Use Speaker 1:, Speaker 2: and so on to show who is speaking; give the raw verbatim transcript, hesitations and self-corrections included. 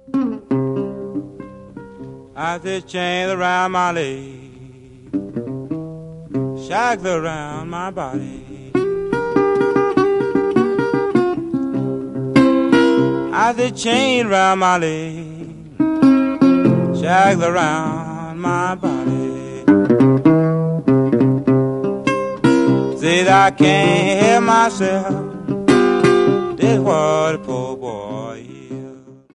Speaker 1: I said chains around my leg, shackles around my body. I said chains around my leg, shackles around my body. Said I can't help myself, that's what a poor boy